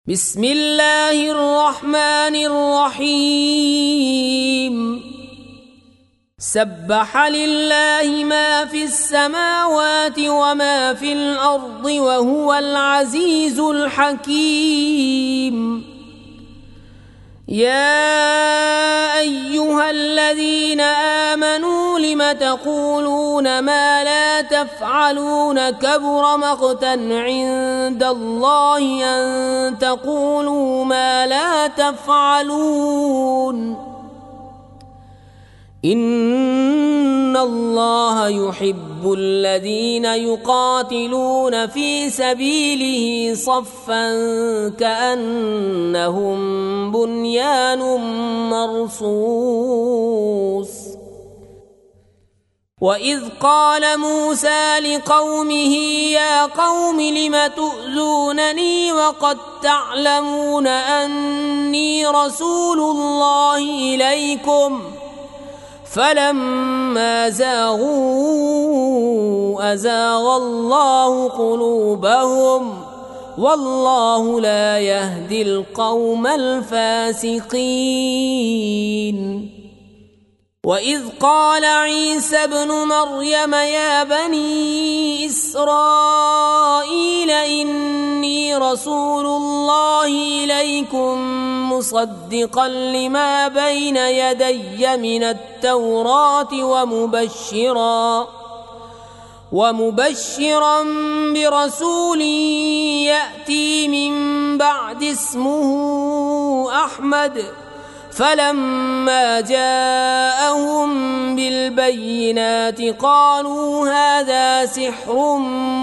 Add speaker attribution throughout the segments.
Speaker 1: بسم الله الرحمن الرحيم سبح لله ما في السماوات وما في الأرض وهو العزيز الحكيم يا أيها الذين آمنوا لم تقولون ما لا تفعلون كبر مقتا عند الله أن تقولوا ما لا تفعلون إن الله يحب الذين يقاتلون في سبيله صفا كأنهم بنيان مرصوص وإذ قال موسى لقومه يا قوم لم تؤذونني وقد تعلمون أني رسول الله إليكم فلما زاغوا أزاغ الله قلوبهم والله لا يهدي القوم الفاسقين وإذ قال عيسى ابن مريم يا بني إسرائيل إني رسول الله إليكم مصدقا لما بين يدي من التوراة ومبشرا برسول يأتي من بعد اسمه أحمد فلما جاءهم بالبينات قالوا هذا سحر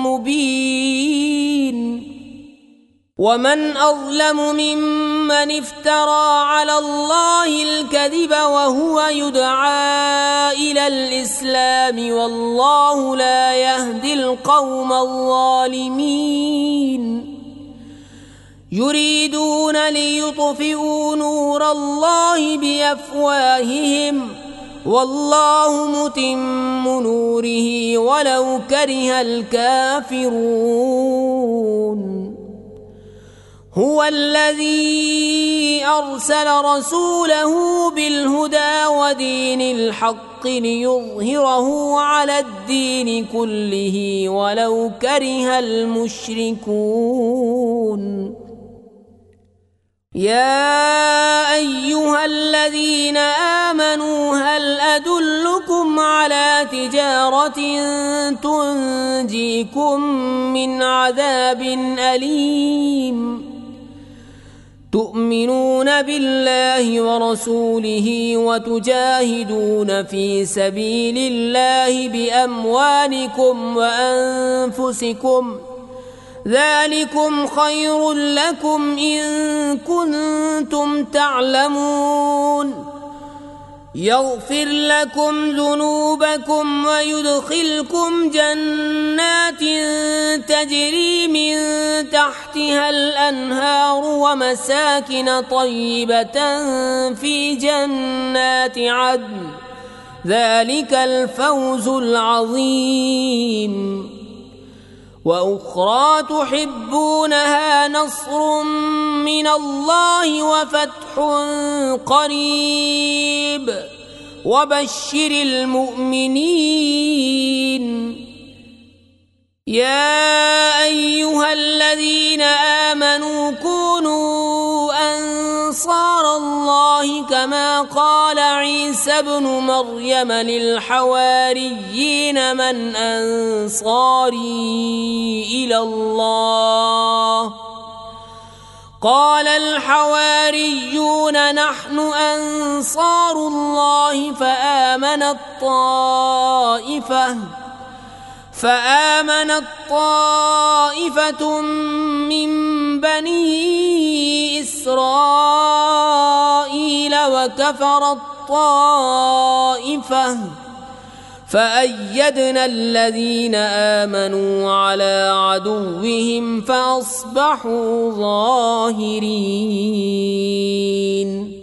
Speaker 1: مبين ومن أظلم ممن افترى على الله الكذب وهو يدعى إلى الإسلام والله لا يهدي القوم الظالمين يريدون ليطفئوا نور الله بأفواههم والله متم نوره ولو كره الكافرون هو الذي أرسل رسوله بالهدى ودين الحق ليظهره على الدين كله ولو كره المشركون يا أيها الذين آمنوا هل أدلكم على تجارة تنجيكم من عذاب أليم تؤمنون بالله ورسوله وتجاهدون في سبيل الله بأموالكم وأنفسكم ذلكم خير لكم إن كنتم تعلمون يغفر لكم ذنوبكم ويدخلكم جنات تجري من تحتها الأنهار ومساكن طيبة في جنات عدن ذلك الفوز العظيم وأخرى تحبونها نصر من الله وفتح قريب وبشر المؤمنين يا أيها الذين آمنوا كونوا أنصار الله كما قال عيسى ابن مريم للحواريين من أنصاري إلى الله قال الحواريون نحن أنصار الله فآمنت طائفة من بني إسرائيل وكفرت طائفة فأيدنا الذين آمنوا على عدوهم فأصبحوا ظاهرين